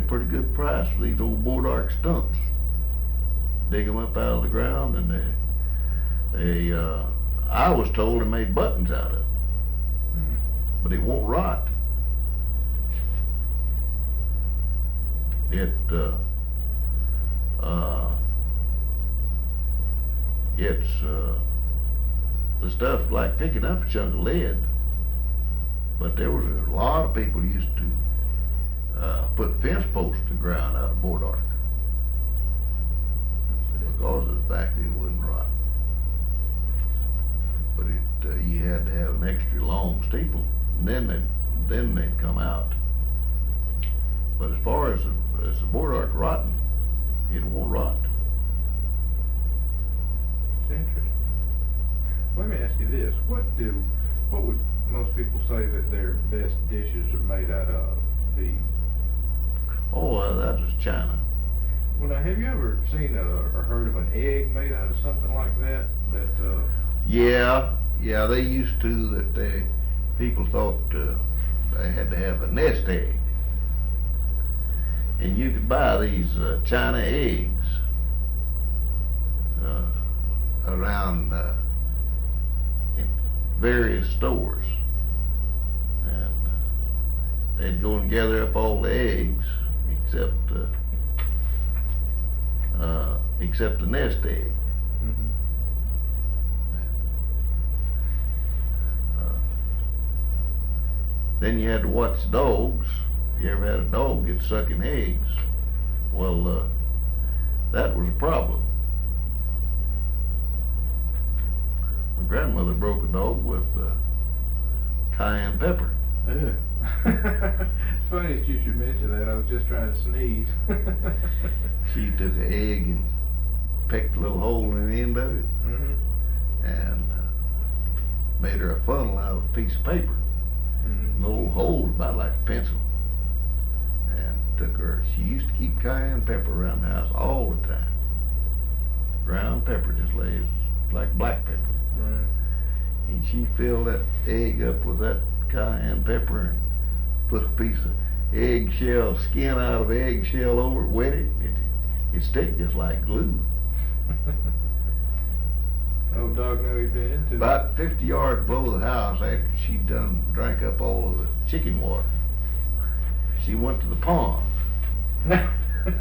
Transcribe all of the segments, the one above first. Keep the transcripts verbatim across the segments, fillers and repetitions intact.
pretty good price for these old board arc stumps. Dig them up out of the ground, and they, they uh, I was told they made buttons out of it, Hmm. but it won't rot. It, uh, uh, it's, uh, the stuff like picking up a chunk of lead, but there was a lot of people used to, uh, put fence posts to ground out of board arc because of the fact that it wouldn't rot. But it, uh, you had to have an extra long steeple, and then they, then they'd come out. But as far as the, as the board arc rotting, it won't rot. It's interesting. Let me ask you this: What do, what would most people say that their best dishes are made out of? The Oh, uh, that was China. well, now, have you ever seen a, or heard of an egg made out of something like that? That uh, Yeah, yeah, they used to that they, people thought uh, they had to have a nest egg. And you could buy these uh, China eggs uh, around uh, in various stores. And they'd go and gather up all the eggs except uh, uh, except the nest egg. mhm. Uh, Then you had to watch dogs. If you ever had a dog get sucking eggs, well, uh, that was a problem. My grandmother broke a dog with uh, cayenne pepper. Ugh. It's funny that you should mention that. I was just trying to sneeze. She took an egg and pecked a little hole in the end of it Mhm. and uh, made her a funnel out of a piece of paper. Mhm. An old hole about like a pencil. And took her, she used to keep cayenne pepper around the house all the time. Ground pepper just lays like black pepper. Right. And she filled that egg up with that cayenne pepper and put a piece of eggshell, skin out of eggshell over it, wet it, it, it stick just like glue. Old dog knew he'd been into it. About fifty yards below the house, after she'd done drank up all of the chicken water, she went to the pond. And,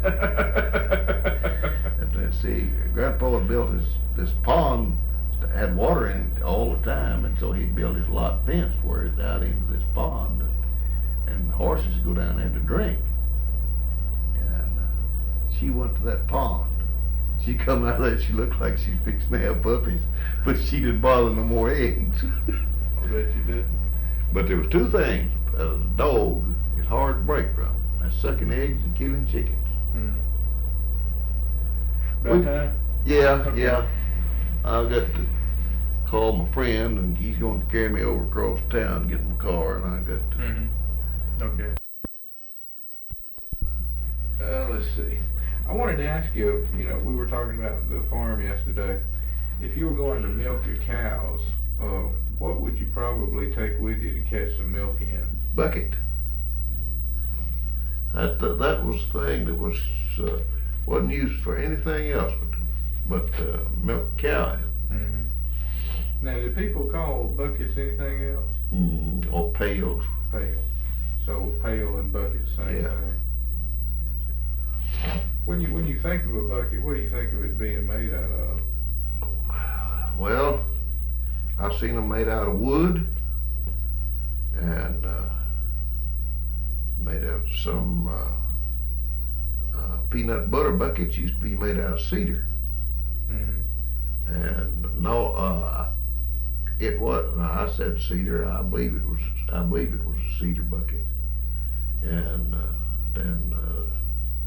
uh, see, Grandpa had built this, this pond, had water in it all the time, and so he built his lot fence where it's out into this pond, and, and horses go down there to drink. And uh, she went to that pond. She come out of there, she looked like she's fixing to have puppies, but she didn't bother no more eggs. I bet you didn't. But there was two things a dog is hard to break from. That's sucking eggs and killing chickens. Mm. About We- time? Yeah, Okay. yeah. I've got to call my friend, and he's going to carry me over across town, get my car, and I got to. Mm-hmm. Okay. Uh, let's see. I wanted to ask you, you know, we were talking about the farm yesterday. If you were going to milk your cows, uh, what would you probably take with you to catch some milk in? Bucket. That that, that was the thing that was uh, wasn't used for anything else but but uh, milk cow. Mm-hmm. Now, do people call buckets anything else? Mm, or pails. Pail. So pail and bucket, same Yeah. thing. When you when you think of a bucket, what do you think of it being made out of? Well, I've seen them made out of wood and uh, made out of some uh, uh, peanut butter buckets used to be made out of cedar. Mm-hmm. And no, uh, it was. I said cedar. I believe it was. I believe it was a cedar bucket. And uh, then uh,